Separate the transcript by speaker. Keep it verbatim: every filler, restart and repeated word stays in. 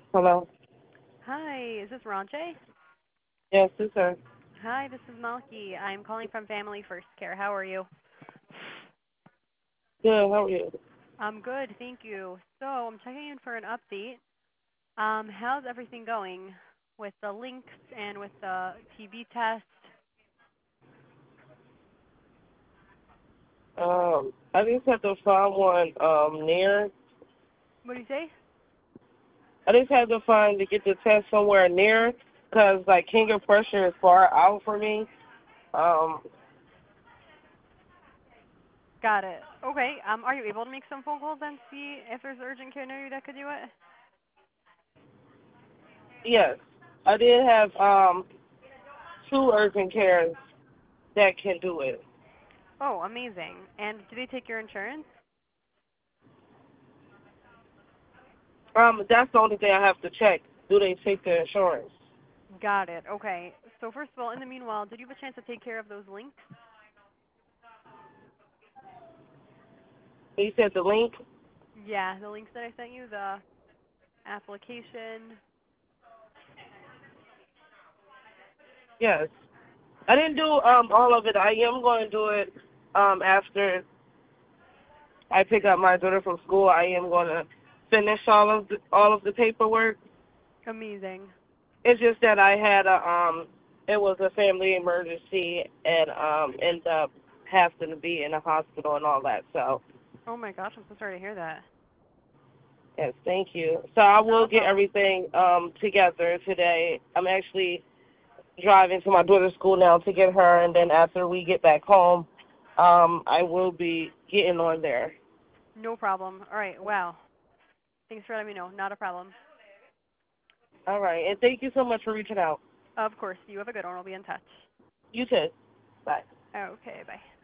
Speaker 1: Hello?
Speaker 2: Hi, is this Ranche?
Speaker 1: Yes, this is her.
Speaker 2: Hi, this is Malky. I'm calling from Family First Care. How are you?
Speaker 1: Good, how are you?
Speaker 2: I'm good, thank you. So I'm checking in for an update. Um, how's everything going with the links and with the T B test?
Speaker 1: Um, I just have to find one um near.
Speaker 2: What do you say?
Speaker 1: I just have to find to get the test somewhere near, cause like King of Prussia is far out for me. Um,
Speaker 2: Got it. Okay. Um, are you able to make some phone calls and see if there's urgent care near you that could do it?
Speaker 1: yes, I did have um two urgent cares that can do it.
Speaker 2: Oh, amazing. And do they take your insurance?
Speaker 1: Um, that's the only thing I have to check. Do they take the insurance?
Speaker 2: Got it. Okay. So first of all, in the meanwhile, did you have a chance to take care of those links?
Speaker 1: You said the link.
Speaker 2: Yeah, the links that I sent you, the application.
Speaker 1: Yes, I didn't do um all of it. I am going to do it um after I pick up my daughter from school. I am going to finish all of the, all of the paperwork.
Speaker 2: Amazing.
Speaker 1: It's just that I had a um, it was a family emergency and um, ended up having to be in a hospital and all that. So
Speaker 2: Oh my gosh, I'm so sorry to hear that.
Speaker 1: yes, thank you. So I
Speaker 2: Not
Speaker 1: will
Speaker 2: a
Speaker 1: get
Speaker 2: problem.
Speaker 1: everything um together today. I'm actually driving to my daughter's school now to get her, and then after we get back home, um, I will be getting on there.
Speaker 2: No problem. All right. Wow. Thanks for letting me know. Not a problem.
Speaker 1: All right, and thank you so much for reaching out.
Speaker 2: Of course. You have a good one. We'll be in touch.
Speaker 1: You too. Bye.
Speaker 2: Okay. Bye.